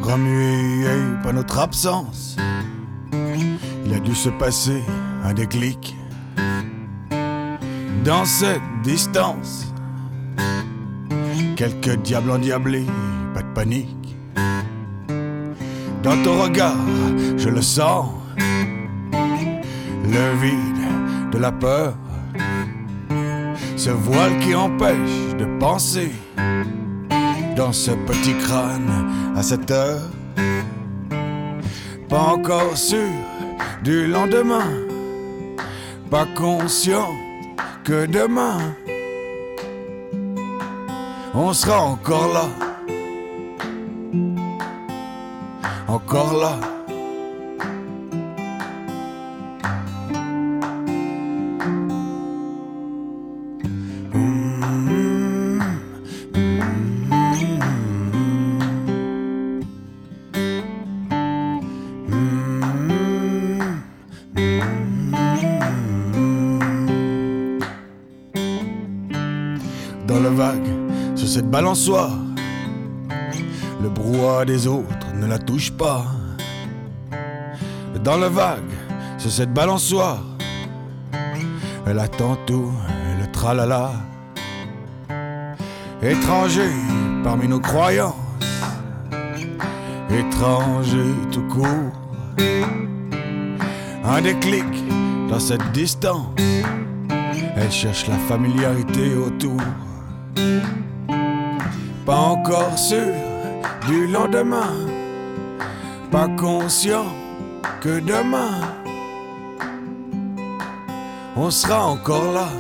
remué par notre absence. Il a dû se passer un déclic dans cette distance. Quelques diables endiablés, pas de panique. Dans ton regard, je le sens, le vide de la peur, ce voile qui empêche de penser. Dans ce petit crâne à cette heure, pas encore sûr du lendemain, pas conscient que demain on sera encore là, encore là. Dans le vague, sur cette balançoire, le brouhaha des autres ne la touche pas. Dans le vague, sur cette balançoire, elle attend tout, le tralala. Étranger parmi nos croyances, étranger tout court. Un déclic dans cette distance, elle cherche la familiarité autour. Pas encore sûr du lendemain, pas conscient que demain on sera encore là,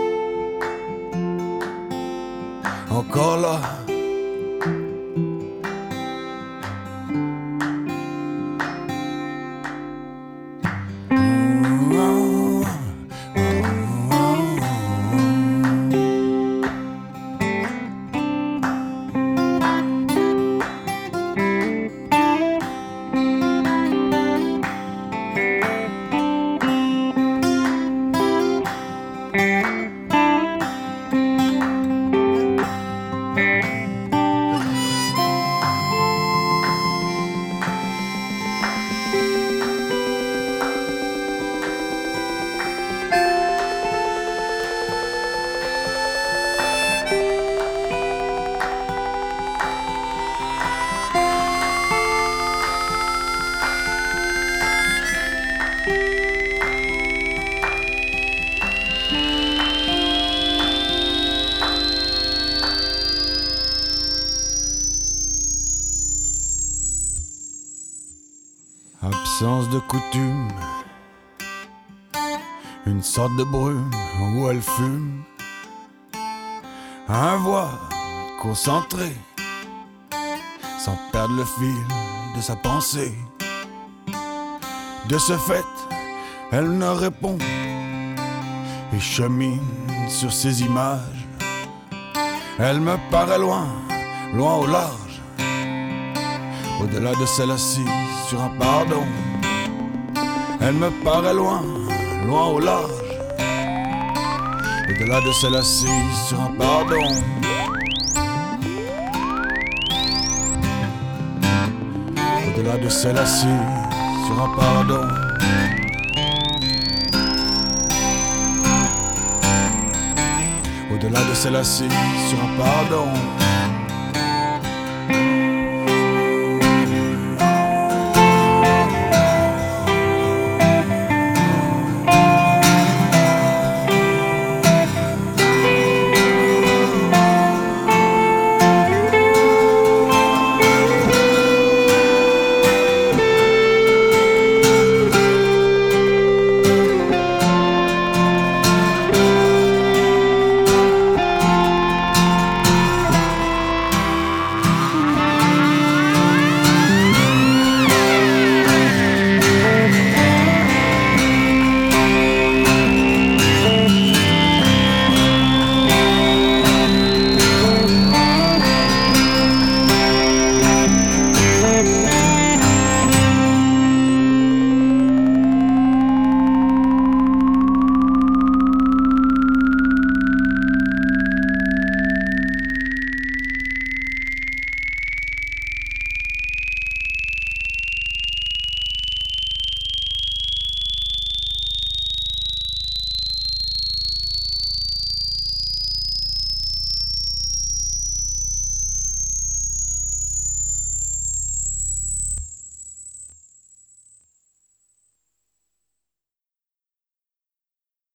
encore là. Absence de coutume, une sorte de brume où elle fume. Un voile concentré, sans perdre le fil de sa pensée. De ce fait, elle ne répond et chemine sur ses images. Elle me paraît loin, loin au large, au-delà de celle assise sur un pardon. Elle me paraît loin, loin au large, au-delà de celle assise sur un pardon. Au-delà de celle assise sur un pardon. Au-delà de celle assise sur un pardon.